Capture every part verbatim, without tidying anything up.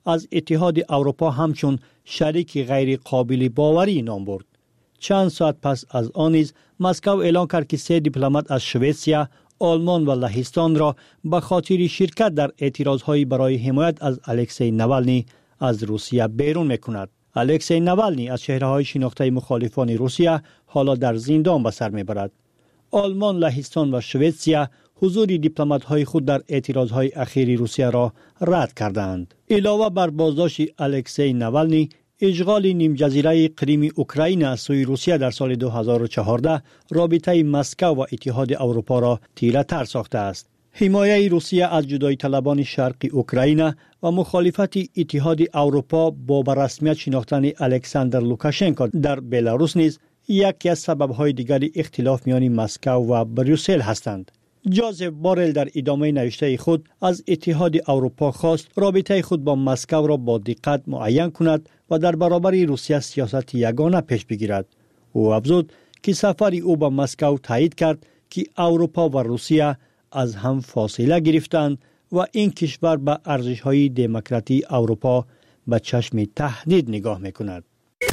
از اتحاد اروپا همچون شریک غیر قابل باوری نام برد. چند ساعت پس از آن نیز مسکو اعلان کرد که سه دیپلمات از سوئیسیا، آلمان و لهستان را به خاطر شرکت در اعتراضهای برای حمایت از الکسی نوالنی از روسیه بیرون می‌کند. الکسی نوالنی از چهره‌های شناخته مخالفان روسیه حالا در زندان به سر می‌برد. آلمان، لهستان و سوئیسیا حضور دیپلمات‌های خود در اعتراضهای اخیر روسیه را رد کردند. علاوه بر بازداشت الکسی نوالنی، اشغال نیم جزیره کریم اوکراین از سوی روسیه در سال دو هزار و چهارده رابطه مسکو و اتحاد اروپا را تیره تر ساخته است. حمایه روسیه از جدایی طلبان شرقی اوکراین و مخالفت اتحاد اروپا با به رسمیت شناختن الکساندر لوکاشنکو در بلاروس نیز یکی از سبب‌های دیگر اختلاف میان مسکو و بروسل هستند. جوزف بارل در ادامه نوشته خود از اتحاد اروپا خواست رابطه خود با مسکو را با دقت معین کند و در برابر روسیه سیاست یگانه پیش بگیرد. او افزود که سفر او به مسکو تایید کرد که اروپا و روسیه از هم فاصله گرفتند و این کشور به ارزش‌های دموکراتی اروپا به چشم تهدید نگاه می‌کند.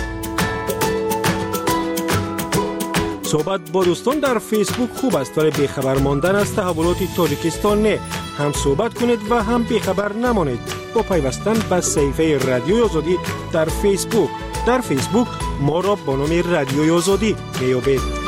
صحبت با دوستان در فیسبوک خوب است، ولی بیخبر ماندن از تحولات تاجیکستان نه. هم صحبت کنید و هم بیخبر نمانید با پیوستن به صفحه رادیوی آزادی در فیسبوک. در فیسبوک ما را با نام رادیوی آزادی میابید.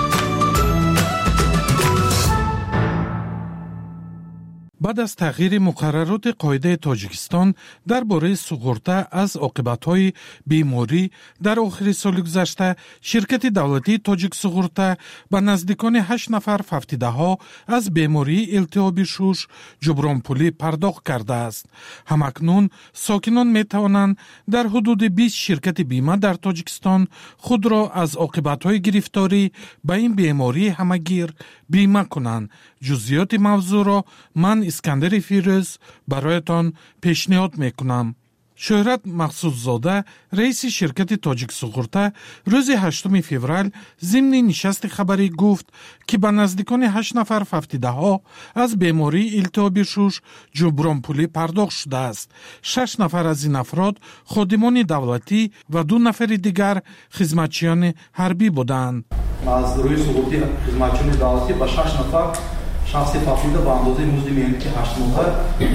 بعد از تغییر مقررات قاعده تاجیکستان درباره سوغورتا از عاقبت‌های بیماری در آخر سال گذشته، شرکت دولتی تاجیک سوغورتا به نزدیکان هشت نفر فوتیده‌ها از بیماری التهاب شوش جبران پولی پرداخت کرده است. همکنون ساکنان می توانند در حدود بیست شرکت بیمه در تاجیکستان خود را از عاقبت‌های گرفتاری به این بیماری همگیر بیمه کنند. جزئیات موضوع را من اسکندر فیروز برایتان پیشنهاد میکنم. شهرت مقصودزاده رئیس شرکت تاجیک سوغورتا روز هشتم فوریه ضمن نشست خبری گفت که به نزدیکان هشت نفر فوتیده‌ها از بیماری التهاب شوش جبران پولی پرداخت شده است. شش نفر از این افراد خادمان دولتی و دو نفر دیگر خدمتچیان حربی بودند. از روی سقوطی خدمتچیان دولتی با شش نفر شخصی فوتیده به اندازه مزد میلیونی که هشت ماه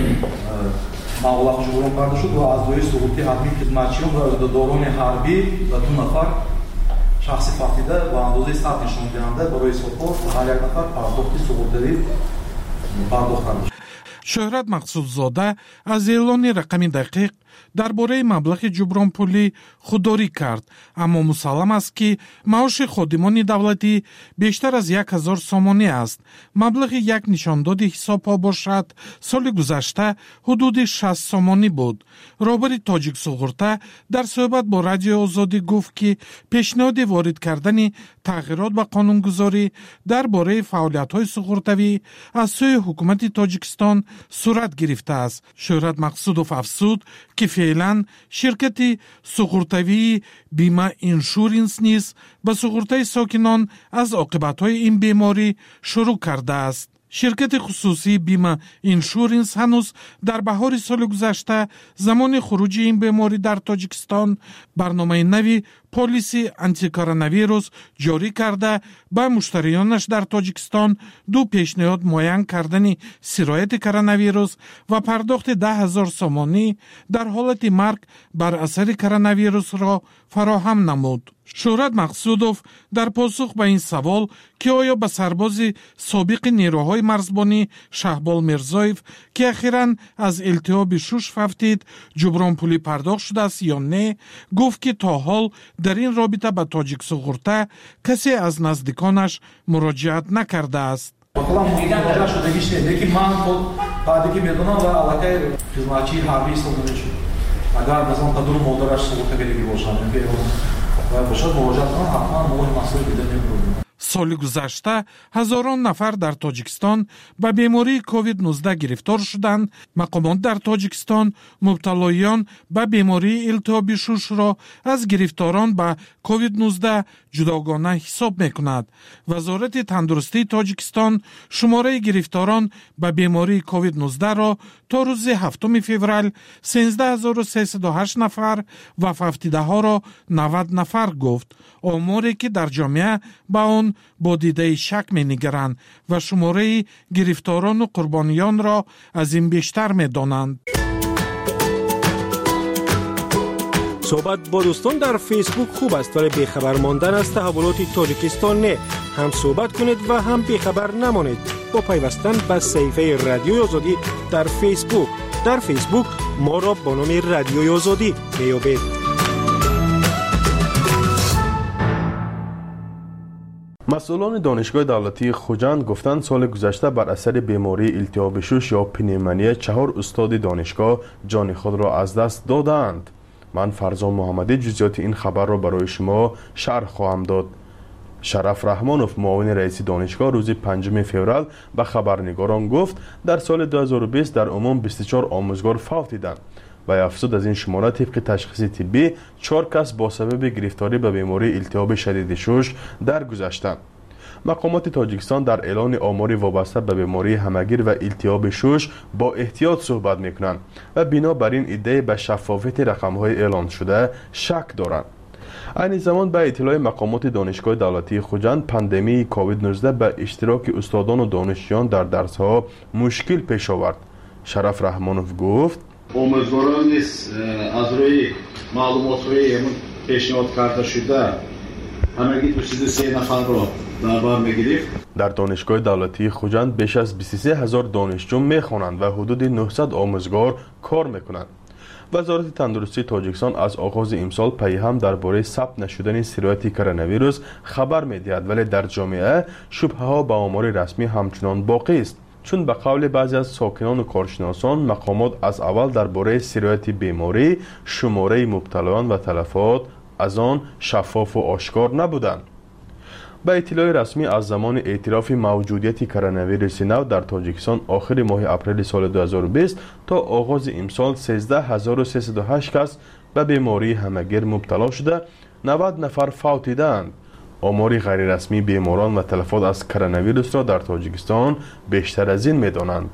مبلغ جبران کرده شد و از روی سقوطی حربی خدمتچیان و دوران حربی و دو نفر شخصی فوتیده به اندازه صد نشان دهنده برای سپورت و هر یک نفر پرداخت سقوطی پرداخت کرده شد. شهرت مقصودزاده از اعلان رقم دقیق درباره مبلغ جبران پولی خودداری کرد، اما مسلم است که معاش خادمان دولتی بیشتر از یک هزار سامانی است. مبلغ یک نشانداد حساب ها باشد سال گذشته حدود شصت سامانی بود. رهبر تاجیک سوغورتا در صحبت با رادیو آزادی گفت که پیشنهاد وارد کردن تغییرات به قانونگذاری درباره فعالیت‌های سوغورتوی از سوی حکومت تاجیکستان صورت گرفته است. شهرت مقصودوف افزود که فعلا شرکت سوغورتوی بیمه اینشورنس نیز به سوغورتای ساکنان از عاقبت‌های این بیماری شروع کرده است. شرکت خصوصی بیمه اینشورنس هنوز در بهار سال گذشته زمان خروج این بیماری در تاجیکستان برنامه نوی پالیسی آنتی کوروناویروس جاری کرده به مشتریانش در تاجیکستان دو پیشنهاد معین کردن سرایت کوروناویروس و پرداخت ده هزار سامانی در حالت مرگ بر اثر کوروناویروس را فراهم نمود. شهرت مقصودوف در پاسخ به این سوال که آیا به سرباز سابق نیروهای مرزبانی شهبال میرزایف که اخیراً از التهاب شوش فوتید جبران پولی پرداخت شده است یا نه، گفت که تا حال در این رابطه به تاجیک سوغورتا کسی از نزدیکانش مراجعت نکرده است. واقعا مراجعه شده هیچ نه، لیکن من خود بعدی که میدونم و علاقه خدمتچی حربی سوغورتا شد. اگر مثلا پدر مادرش سوغورتا گرفته باشه و باشد مراجعه کنم حتما موضوع مسئول بیده نمی‌کنم. سال گذشته هزاران نفر در تاجیکستان به بیماری کووید نوزده گرفتار شدند. مقامات در تاجیکستان مبتلایان به بیماری التهاب شوش را از گرفتاران به کووید نوزده جداگانه حساب میکند. وزارت تندرستی تاجیکستان شماره گرفتاران به بیماری کووید نوزده را تا روز هفتم فوریه سیزده هزار و سیصد و هشت نفر و ففتیده ها را نود نفر گفت. آماری که در جامعه به آن با دیده شک می نگرند و شماره گرفتاران و قربانیان را از این بیشتر می دانند. صحبت با دوستان در فیسبوک خوب است ولی بیخبر ماندن از تحولات تاجیکستان نه. هم صحبت کنید و هم بیخبر نمانید با پیوستن به صفحه رادیوی آزادی در فیسبوک. در فیسبوک ما را با نام رادیوی آزادی میابید. مسئولان دانشگاه دولتی خوجند گفتند سال گذشته بر اثر بیماری التهاب شش یا پنیمونیا چهار استاد دانشگاه جان خود را از دست دادند. من فرزان محمدی جزئیات این خبر را برای شما شرح خواهم داد. شرف رحمانوف معاون رئیس دانشگاه روز پنجم فوریه به خبرنگاران گفت در سال دو هزار و بیست در عموم بیست و چهار آموزگار فوت دیدند و افزود از این شماره طبق تشخیص طبی چهار کس با سبب گرفتاری به بیماری التهاب شدید شش درگذشتند. مقامات تاجیکستان در اعلان آماری وابسته به بیماری همگیر و التهاب شش با احتیاط صحبت میکنند و بنابراین ایده به شفافیت رقم‌های اعلان شده شک دارند. این زمان به اطلاع مقامات دانشگاه دولتی خوجند پاندمی کووید نوزده به اشتراک استادان و دانشجویان در درس‌ها مشکل پیش آورد. شرف رحمانوف گفت آموزگاران نیز از روی معلومات‌های پیشنهاد کرده شده همگی دویست و سه نفر را در بر می‌گرفت. در دانشگاه دولتی خوجند بیش از بیست و سه هزار دانشجو می‌خوانند و حدود نهصد آموزگار کار می‌کنند. وزارت تندرستی تاجیکستان از آغاز امسال پی هم درباره ثبت نشدن سرایت کرونا ویروس خبر می‌دهد ولی در جامعه شبهه‌ها به آمار رسمی همچنان باقی است. چون به قول بعضی از ساکنان و کارشناسان مقامات از اول درباره سرایت بیماری شماره مبتلایان و تلفات از آن شفاف و آشکار نبودند. به اطلاع رسمی از زمان اعتراف موجودیت کرونا ویروس نو در تاجیکستان آخر ماه اپریل سال دو هزار و بیست تا آغاز امسال سیزده هزار و سیصد و هشت کس به بیماری همگیر مبتلا شده نود نفر فوت دیدند. آمار غیر رسمی بیماران و تلفات از کرونا ویروس را در تاجیکستان بیشتر از این می‌دانند.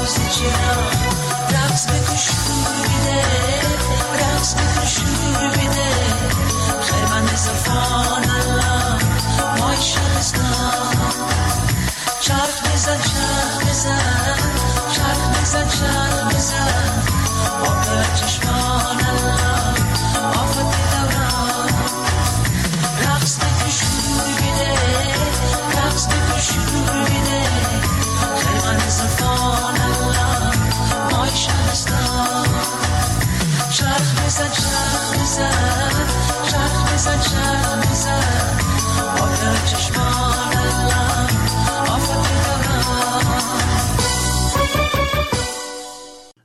رقص بکن شور بیده رقص بکن شور بیده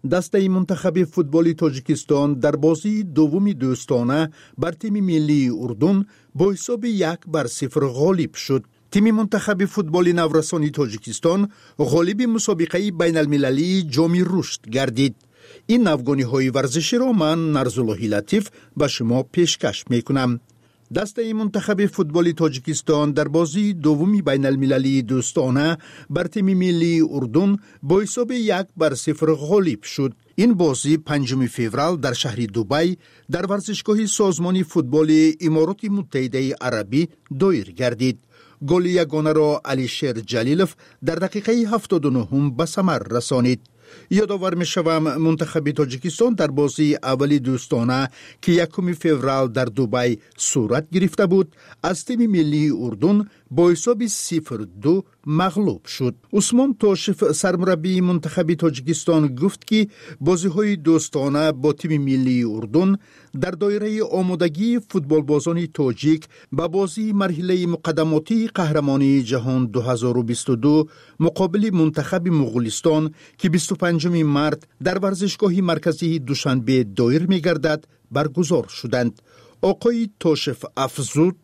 دسته منتخب فوتبال تاجیکستان در بازی دومی دوستانه بر تیم ملی اردن با حساب یک بر صفر غالب شد. تیم منتخب فوتبال نورسانی تاجیکستان غالب مسابقه بین المللی جام رشد گردید. این نوگانی های ورزشی را من نرزاللهی لطیف به شما پیشکش می کنم. دسته منتخب فوتبال تاجیکستان در بازی دومی بین المللی دوستانه بر تیم ملی اردن با حساب یک بر صفر غالب شد. این بازی پنجم فوریه در شهر دبی در ورزشگاه سازمان فوتبال امارات متحده عربی دایر گردید. گل یگانه را علیشیر جلیلوف در دقیقه هفتاد و نه به ثمر رسانید. یادآور می شوم منتخب تاجیکستان در بازی اولی دوستانه که یکم فوریه در دبی صورت گرفته بود از تیم ملی اردن با حساب صفر دو مغلوب شد. عثمان تاشف سرمربی منتخب تاجیکستان گفت که بازی های دوستانه با تیم ملی اردن در دایره آمادگی فوتبال بازان تاجیک به بازی مرحله مقدماتی قهرمانی جهان دو هزار و بیست و دو مقابل منتخب مغولستان که بیست و پنجم مارس در ورزشگاه مرکزی دوشنبه دایر می گردد برگزار شدند. آقای تاشف افزود: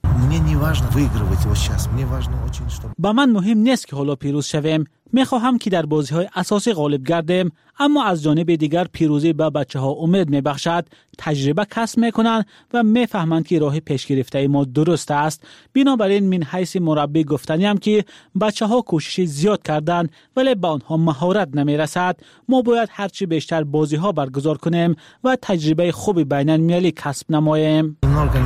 با من مهم نیست که حالا پیروز شویم. میخواهم که در بازی های اساسی غالب گردیم، اما از جانب دیگر پیروزی به بچه ها امید میبخشد، تجربه کسب میکنند و میفهمند که راه پیش گرفته ما درست است. بنابراین من حیث مربی گفتنیم که بچه ها کوشش زیاد کردند ولی به آنها مهارت نمیرسد. ما باید هرچی بیشتر بازی ها برگزار کنیم و تجربه خوبی بین المللی کسب نماییم.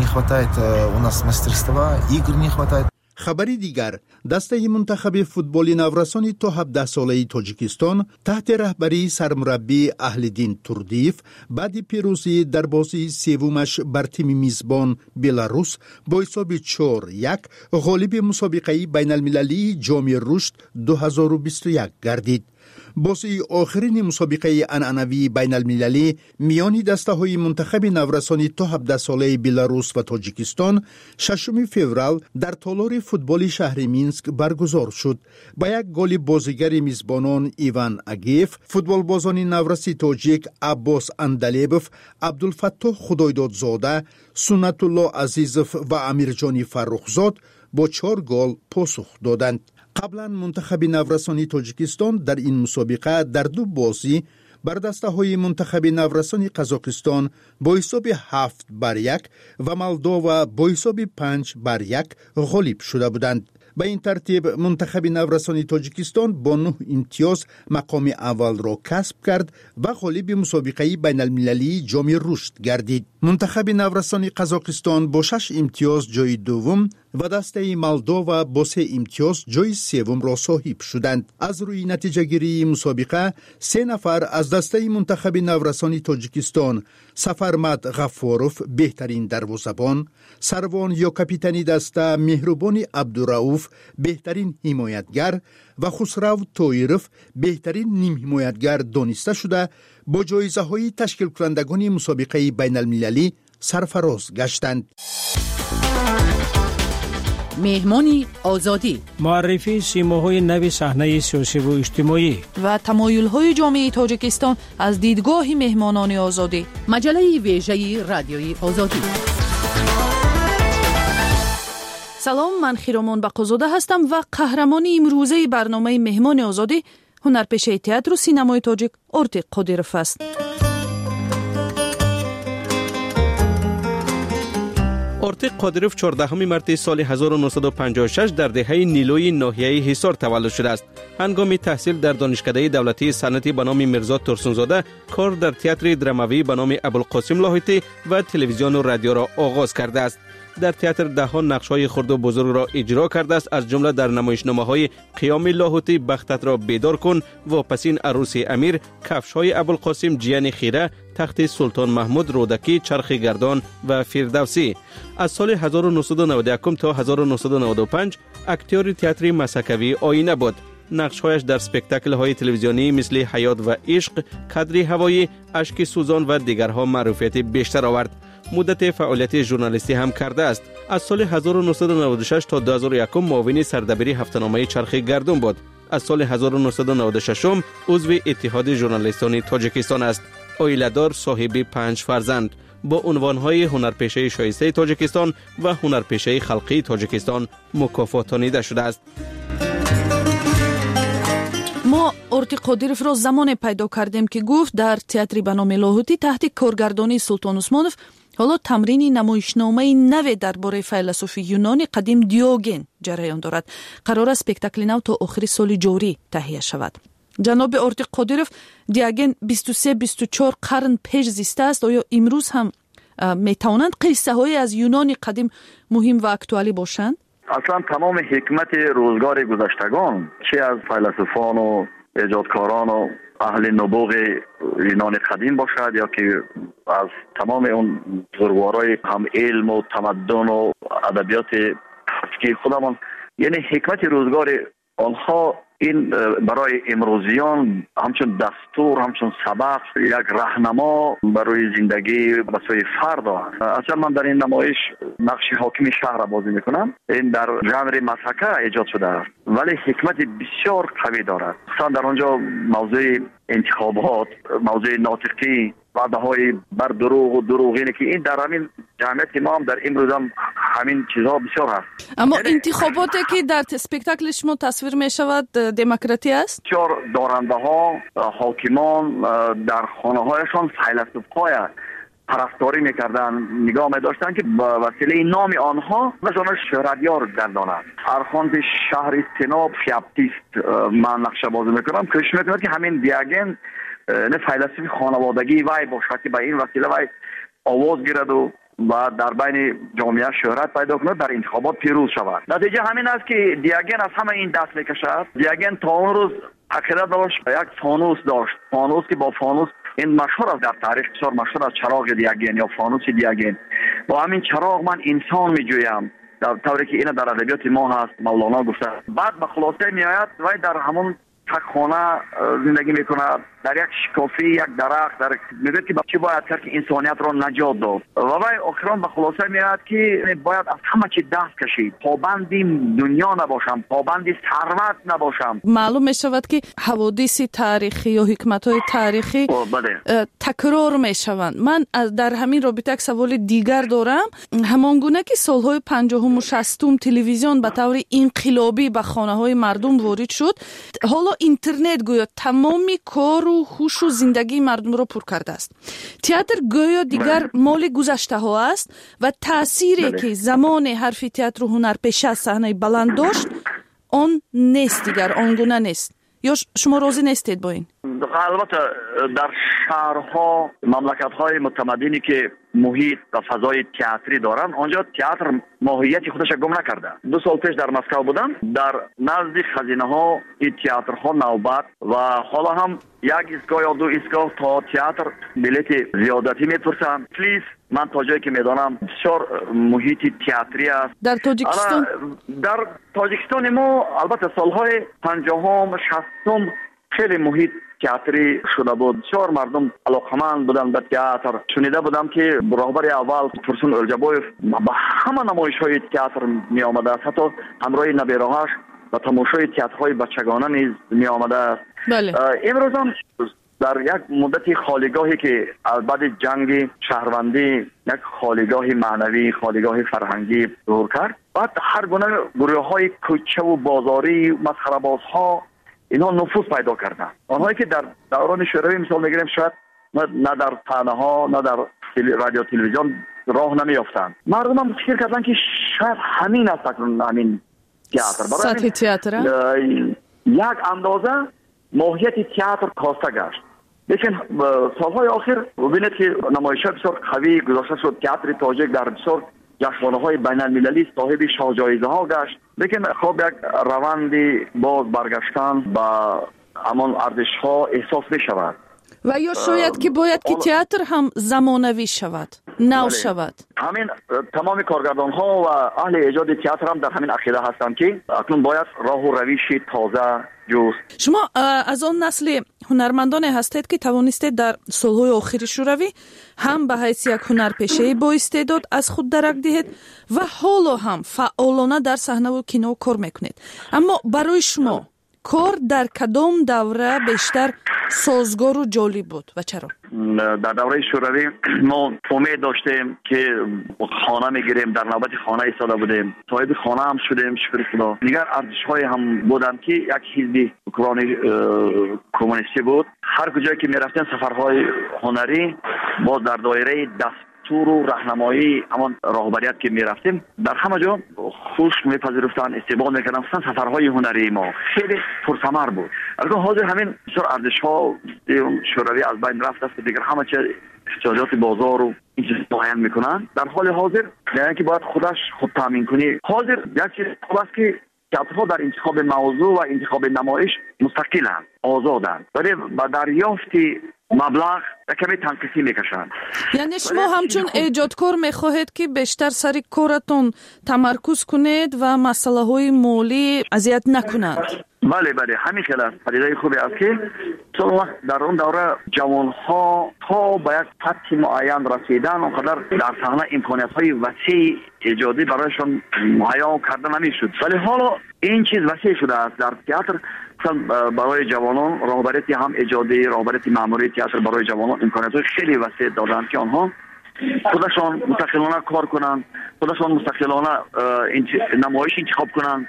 خبری دیگر، دسته منتخب فوتبال نورسانی تا هفده ساله تاجیکستان تحت رهبری سرمربی اهلدین توردیف بعد پیروزی در بازی سومش بر تیم میزبان بلاروس با حساب چهار یک غالب مسابقه بین المللی جام رشد دو هزار و بیست و یک گردید. بازی آخرین مسابقه عنعنوی بین المللی میان دسته های منتخب نورسانی تا هفده ساله بلاروس و تاجیکستان ششم فوریه در تالار فوتبال شهر مینسک برگزار شد. با یک گل بازیگر میزبانان ایوان اگیف، فوتبال بازان نورسی تاجیک عباس اندلیبوف، عبدالفتاح خدایدادزاده، سنت الله عزیزوف و امیرجانی فرخزاد با چهار گل پاسخ دادند. قبلا منتخب نورسانی تاجیکستان در این مسابقه در دو بازی بر دسته های منتخب نورسانی قزاقستان با حساب هفت بر یک و مولداوا با حساب پنج بر یک غالب شده بودند. به این ترتیب منتخب نورسانی تاجیکستان با نه امتیاز مقام اول را کسب کرد و غالب مسابقه بین المللی جام رشد گردید. منتخب نورسانی قزاقستان با شش امتیاز جای دوم و دسته مولداوا با سه امتیاز جای سوم را صاحب شدند. از روی نتیجه گیری مسابقه سه نفر از دسته منتخب نورسانی تاجیکستان، سفرمد غفاروف بهترین دروازه‌بان، سروان یا کاپیتانی دسته مهربانی عبدالرؤوف بهترین حمایتگر و خسرو طایروف بهترین نیم حمایتگر دانسته شده با جایزه های تشکیل کنندگان مسابقه بین المللی سرفراز گشتند. مهمانی آزادی، معرفی سیماهای نو صحنه سیاسی و اجتماعی و تمایل‌های جامعه تاجیکستان از دیدگاه مهمانان آزادی. مجله ویژه رادیوی آزادی. سلام، من خیرامان بقازاده هستم و قهرمان امروزه برنامه مهمان آزادی هنرپیشه تئاتر و سینمای تاجیک ارتیق قادیروف است. ارتیق قادیروف چهاردهم مارس سال هزار و نهصد و پنجاه و شش در دهه نیلوی ناحیه حصار تولد شده است. هنگام تحصیل در دانشکده دولتی صنعتی به نام میرزا ترسونزاده کار در تئاتر دراموی به نام ابوالقاسم لاهوتی و تلویزیون و رادیو را آغاز کرده است. در تئاتر ده‌ها نقش‌های خرد و بزرگ را اجرا کرده است، از جمله در نمایشنامه‌های قیام لاهوتی، بختت را بیدار کن، واپسین عروس امیر، کفش‌های ابوالقاسم، جیان خیره، تخت سلطان محمود، رودکی، چرخ گردان و فردوسی. از سال هزار و نهصد و نود و یک تا هزار و نهصد و نود و پنج اکتور تئاتر مسکوی آینه بود. نقش‌هایش در اسپکتاکل‌های تلویزیونی مثل حیات و عشق، کادری هوایی، اشک سوزان و دیگرها معروفیت بیشتر آورد. مدت فعالیت ژورنالیستی هم کرده است. از سال هزار و نهصد و نود و شش تا دو هزار و یک معاون سردبیر هفته‌نامه چرخ گردون بود. از سال هزار و نهصد و نود و شش عضو اتحاد ژورنالیستان تاجیکستان است. عائله‌دار، صاحب پنج فرزند، با عنوان‌های هنرپیشه شایسته تاجیکستان و هنرپیشه خلقی تاجیکستان مکافاتانیده شده است. ما ارتی قادیرف را زمان پیدا کردیم که گفت در تئاتر به نام لاهوتی تحت کارگردانی سلطان عثمانوف حالا تمرین نمایشنامه نو درباره فیلسوف یونانی قدیم دیوگن جریان دارد. قرار است اسپکتاکل نو تا آخر سال جاری تهیه شود. جناب ارتی قادیرف، دیوگن بیست و سه بیست و چهار قرن پیش زیسته است. آیا امروز هم میتوانند قصه های از یونان قدیم مهم و اکتوالی باشند؟ اصلا تمام حکمت روزگار گذشتگان، چه از فیلسوفان و ایجادکاران و اهل نبوغ یونان قدیم باشد یا که از تمام اون بزرگوارای هم علم و تمدن و ادبیات که خودمان، یعنی حکمت روزگار آنها این برای امروزیان همچون دستور، همچون سبق، یک راهنما برای زندگی بسیار فرد است. اصلا من در این نمایش نقش حاکم شهر را بازی میکنم. این در ژانر مسحکه ایجاد شده است ولی حکمت بسیار قوی دارد. مثلا در آنجا موضوع انتخابات، موضوع ناطقی، وعده های بر دروغ و دروغینه که این در همین جمعیت ما هم در امروز هم همین چیزها بسیار هست. اما انتخاباتی که در اسپکتاکل شما تصویر می شود دموکراتی است؟ چهار دارنده ها، حاکمان در خانه هایشان فیلسوف های پرستاری میکردن، نگاه می‌داشتن که با وسیله نام آنها مثلا شهرتیار گردانند. ارخاند شهر سناب فیاپتیست من نقشه بازی میکنم، کش میکنم که همین دیوگن نه فیلسوف خانوادگی وای باشد که با این وسیله وای آواز گیرد و و در بین جامعه شهرت پیدا کند، در انتخابات پیروز شود. نتیجه همین است که دیوگن از همه این دست میکشد. دیوگن تا اون روز عقیده داشت یک فانوس داشت، فانوس که با فانوس این مشهور است در تاریخ، بسیار مشهور است چراغ دیوگن یا فانوس دیوگن. با همین چراغ من انسان میجویم، در طوری که این در ادبیات ما هست، مولانا گفته. بعد به خلاصه میآید و در همون تک خانه زندگی میکنه، در یک شکافی، یک درخت، در میگه که چی باید کرد که انسانیت را نجات داد. و وای آخران به خلاصه میاد که باید از همه چی دست کشید، پابندی دنیا نباشم، پابندی ثروت نباشم. معلوم میشود که حوادث تاریخی یا حکمت های تاریخی تکرار میشوند. من در همین رابطه یک سوال دیگر دارم. همانگونه که سالهای پنجاهم و شصتم تلویزیون به طور انقلابی به خانه های مردم وارد شد، حالا اینترنت گویا تمامی کار و هوش و زندگی مردم را پر کرده است. تئاتر گویا دیگر مال گذشته ها است و تأثیری بله. که زمان حرفی تئاتر و هنرپیشه از صحنه بلند داشت آن نیست دیگر، آنگونه نیست. یا شما راضی نیستید با این؟ البته در شهرها، مملکت‌های متمدنی که محیط و فضای تئاتری دارن، آنجا تئاتر ماهیت خودش گم نکرده. دو سال پیش در مسکو بودم، در نزد خزینه ها این تئاترها نوبت و حالا هم یک ایستگاه یا دو ایستگاه تا تئاتر بلیت زیادتی میپرسن. پلیز من تا جایی که میدانم بسیار محیط تئاتری است در تاجیکستان. در تاجیکستان ما البته سالهای پنجاهم شصتم خیلی محیط تئاتری شده بود، بسیار مردم علاقمند بودن به تئاتر. شنیده بودم که راهبر اول ترسون الجبویف با همه نمایش‌های تئاتر می آمده است، حتی همراه نبیره‌هاش و تماشای تئاترهای بچگانه نیز می آمده است. بله. امروز هم در یک مدت خالیگاهی که بعد جنگ شهروندی یک خالیگاه معنوی، خالیگاه فرهنگی ظهور کرد، بعد هر گونه گروه‌های کوچه و بازاری، مسخره‌بازها اینها نفوذ پیدا کردن. آنهایی که در دوران شوروی مثال میگیریم شاید نه در صحنه ها نه در رادیو تلویزیون راه نمیافتند. مردم هم فکر کردن که شاید همین است اکنون همین تئاتر. سطح تئاتر یک اندازه ماهیت تئاتر کاسته گشت. لیکن سالهای آخر ببینید که نمایش‌ها بسیار قوی گذاشته شد. تئاتر تاجیک در بسیار جشنواره‌های بین‌المللی صاحب شاهجایزه‌ها گشت. لیکن خب یک روندی باز برگشتن با همان ارزش‌ها احساس می‌شود. و یا شاید که باید که تئاتر هم زمانوی شود، نو شود. همین تمام کارگردان‌ها و اهل ایجاد تئاتر هم در همین عقیده هستند که اکنون باید راه و روش تازه جست. شما از آن نسل هنرمندان هستید که توانستید در سالهای آخر شوروی هم به حیث یک هنرپیشه با استعداد از خود درک دهید و حالا هم فعالانه در صحنه و کینو کار میکنید. اما برای شما کار در کدام دوره بیشتر سازگار و جالب بود و چرا؟ در دوره شوروی ما امید داشتیم که خانه میگیریم، در نوبت خانه ایستاده بودیم، صاحب خانه هم شدیم شکر خدا. دیگر ارزش های هم بودن که یک حزب اوکراینی کمونیستی بود. هر کجایی که میرفتیم سفرهای هنری با در دایره دست تور و راهنمایی همان راهبریت که میرفتیم در همه جا خوش میپذیرفتن، استقبال میکردن. سفرهای هنری ما خیلی پرثمر بود. البته حاضر همین بسیار ارزش ها شوروی از بین رفت است، دیگر همه چیز احتیاجات بازار و این چیز معین میکنن. در حال حاضر یعنی که باید خودش خود تامین کنی. حاضر یک چیز خوب است که ها در انتخاب موضوع و انتخاب نمایش مستقلند، آزادند، ولی با دریافت مبلغ کمی تنقیصی میکشند. یعنی شما همچون ایجادکار میخواهید که بیشتر سر کارتون تمرکز کنید و مسئله های مالی اذیت نکنند؟ بله بله همین خیلی است. پدیده خوبی است که چون وقت در اون دوره جوان ها تا به یک سطح معین رسیدن اونقدر در صحنه امکانیت های وسیع ایجادی برایشان مهیا کرده نمیشد، ولی حالا این چیز وسیع شده است. در تئاتر برای جوانان راهبریتی هم ایجادی، راهبریتی مأموری تئاتر برای جوانان امکانیت خیلی وسیع دادند که آنها خودشان مستقلانه کار کنند، خودشان مستقلانه نمایش انتخاب کنند.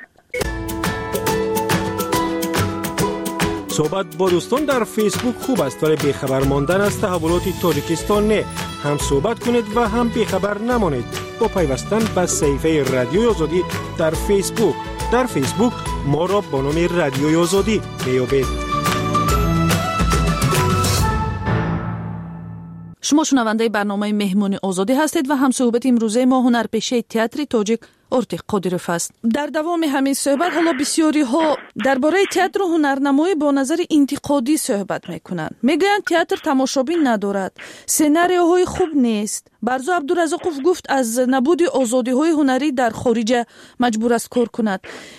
صحبت با دوستان در فیسبوک خوب است، ولی بیخبر ماندن از تحولات تاجیکستان نه. هم صحبت کنید و هم بیخبر نمانید با پیوستن به صفحه رادیوی آزادی در فیسبوک. در فیسبوک ما را با نام رادیوی آزادی میابید. شما شنونده برنامه مهمون آزادی هستید و هم صحبت امروزه ما هنرپیشه تئاتر تاجیک ارتق قادرف است. در دوام همین صحبت حالا بسیاری ها درباره تئاتر و هنرنمایی با نظر انتقادی صحبت میکنند. میگویند تئاتر تماشابین ندارد، سناریوهای خوب نیست. برزو عبدالرزاقوف گفت از نبود آزادی های هنری در خارج مجبور است کار کند.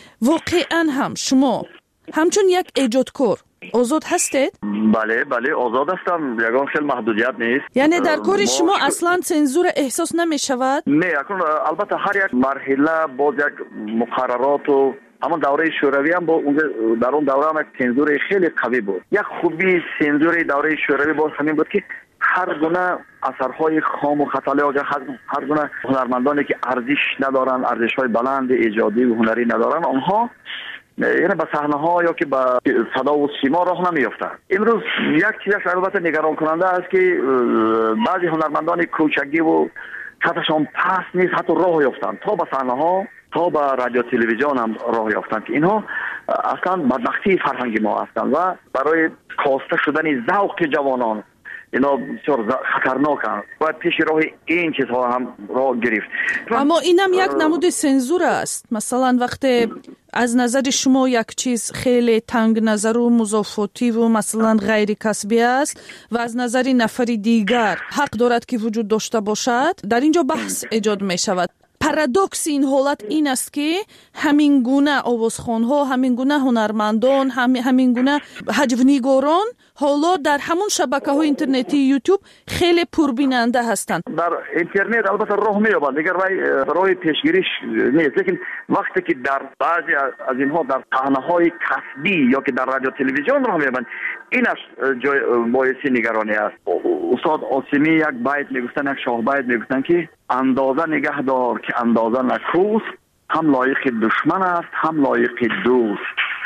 واقعا هم شما همچون یک ایجادکار آزاد هستید؟ بله بله آزاد هستم، یگان خیلی محدودیت نیست. یعنی در کار شما اصلا سنزور احساس نمی شود؟ نه، البته هر یک مرحله باز یک مقررات و همون دوره شوروی هم با در اون دوره هم یک سنزور خیلی قوی بود. یک خوبی سنزور دوره شوروی باز همین بود که هر گونه اثرهای خام و خطاله و هر گونه هنرمندانی که ارزش ندارن، ارزش‌های بلند ایجادی و هنری ندارن، آنها یعنی به صحنه ها یا که به صدا و سیما راه نمیافتند. امروز یک چیزش البته نگران کننده است که بعضی هنرمندان کوچگی و سطحشان پست نیست حتی راه یافتند تا به صحنه ها، تا به رادیو تلویزیون هم راه یافتند که اینها اصلا بدبختی فرهنگی ما هستند و برای کاسته شدن ذوق جوانان اینا بسیار خطرناکن. باید پیش راه این چیزها هم راه گرفت. اما اینم یک نمود سنزور است. مثلا وقتی از نظر شما یک چیز خیلی تنگ نظر و مضافاتی و مثلا غیر کسبی است و از نظر نفر دیگر حق دارد که وجود داشته باشد، در اینجا بحث ایجاد می شود. پارادوکس این حالت این است که همین گونه آوازخوان‌ها، همین گونه هنرمندان، همین گونه هجونیگاران حالا در همون شبکه‌های اینترنتی یوتیوب خیلی پربیننده هستند. در اینترنت البته راه می‌یابند، دیگر راه پیشگیریش نیست، لیکن وقتی که در بعضی از اینها در صحنه‌های کسبی یا که در رادیو تلویزیون راه می‌یابند، اینش جای باعث نگرانی است. استاد عاصمی یک بیت میگفتن، یک شاه بیت میگفتن که اندازه نگه دار که اندازه نکوست، هم لایق دشمن است هم لایق دوست.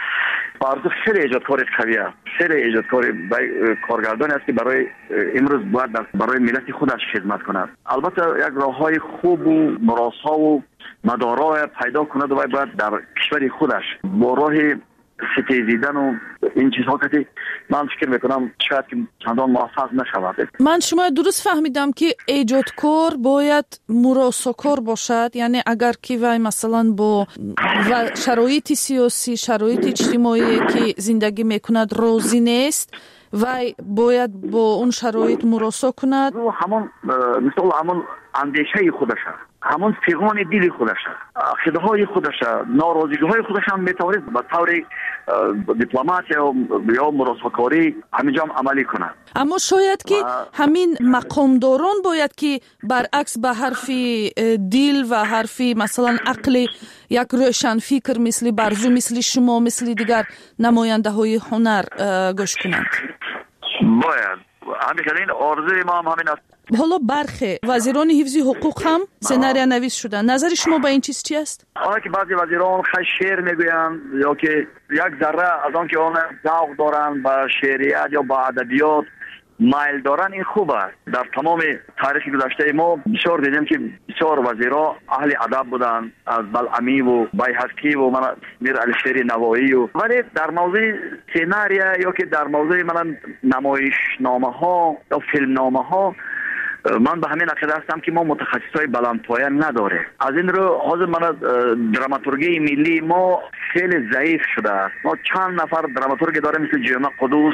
برای خیلی ایجادکار قوی است، خیلی ایجادکار کارگردانی است که برای امروز باید برای ملت خودش خدمت کند. البته یک راههای خوب و مراسا و مدارا پیدا کند و باید در کشور خودش با راه ستیزیدن و این چیزها که من فکر میکنم شاید که چندان موفق نشود. من شما درست فهمیدم که ایجادکار باید مراساکار باشد، یعنی اگر که وای مثلا با و شرایط سیاسی، شرایط اجتماعی که زندگی میکند راضی نیست و باید با اون شرایط مراسا کند. همون مثل همون اندیشه خودش همون پیغام دل خودش، خداهای خودش، ناراضگی های خودش هم میتواند به طور دیپلماسی یا مراسله‌کاری همینجا عملی کنه. اما شاید که همین مقامداران باید که برعکس به حرف دل و حرف مثلا عقل یک روشن فکر مثل برزو، مثل شما، مثل دیگر نماینده های هنر گوش کنند. باید همین آرزوی ما هم همین است. حالا برخی وزیران حفظ حقوق هم سناریو نویس شدن. نظر شما به این چیز چی است؟ آنها که بعضی وزیران خیلی شعر میگویند یا که یک ذره از آن که آن ذوق دارند به شعریت یا به ادبیات مایل دارن، این خوب است. در تمام تاریخ گذشته ما بسیار دیدیم که بسیار وزیرا اهل ادب بودند، از بلعمی و بیهقی و من میر علیشیر نوایی و ولی در موضوع سناریو یا که در موضوع من نمایشنامه ها یا فیلم نامه ها من به همین عقیده هستم که ما متخصصای بلندپایه نداره. از این رو حاضر من دراماتورگی ملی ما خیلی ضعیف شده است. ما چند نفر دراماتورگ داریم مثل جمعه قدوس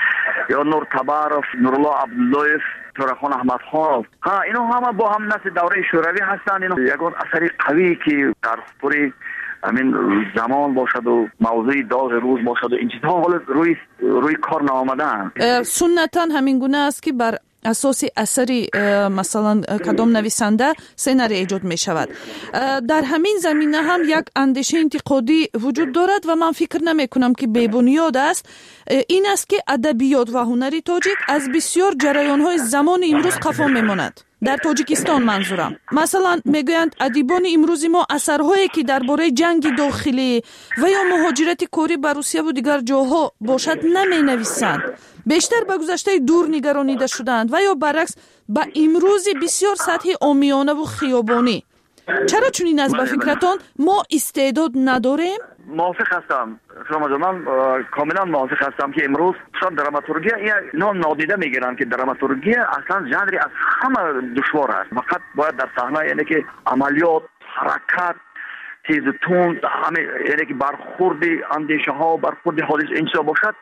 یا نور تبارف، نورالله عبداللهیف، تورخان احمد خان. ها اینا همه با هم نسل دوره شوروی هستند. اینا یگان اثری قوی که در پوری همین زمان باشد و موضوع داغ روز باشد و این چیزها حالا روی روی کار نآمدن. سنتا همین گونه است که بر اساس اثری مثلا کدام نویسنده سناریو ایجاد می شود. در همین زمینه هم یک اندیشه انتقادی وجود دارد و من فکر نمی کنم که بی بنیاد است. این است که ادبیات و هنر تاجیک از بسیار جریان های زمان امروز قفا می ماند. در تاجیکستان منظورم. مثلا میگویند ادیبان امروزی ما اثرهایی که درباره جنگ داخلی و یا مهاجرت کاری به روسیه و دیگر جاها باشد نمی نویسند. بیشتر به گذشته دور نگرانیده شدند و یا برعکس به امروزی بسیار سطح عامیانه و خیابانی. چرا چنین است به فکرتان ما استعداد نداریم؟ موافق هستم. شما من کاملا موافق هستم که امروز شان دراماتورگی اینا نادیده میگیرن که دراماتورگی اصلا ژانری از همه دشوار است. فقط باید در صحنه یعنی که عملیات، حرکت تیز و تند، همه یعنی که برخورد اندیشه ها، برخورد حادث این چیزا باشد.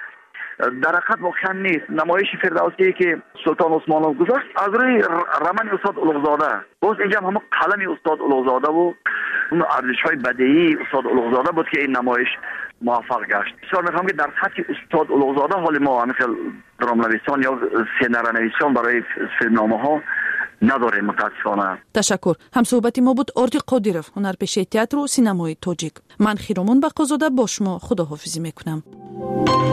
در حقیقت واقعا نیست. نمایش فردوسی که سلطان عثمانov گذاشت از روی رمن استاد اولوغزاده، باز اینجا هم همه قلم استاد اولوغزاده و اون ارزش‌های بدیعی استاد اولوغزاده بود که این نمایش موفق گشت. بسیار می‌خوام که در سطح استاد اولوغزاده حال ما مثل درام‌نویسان یا سناریونویسان برای فیلمنامه‌ها نداره متاسفانه. تشکر. هم صحبت ما بود آرتی قادیرов، هنرپیشه تئاتر و سینمای تاجیک. من خیرامون بقازاده با شما خداحافظی میکنم.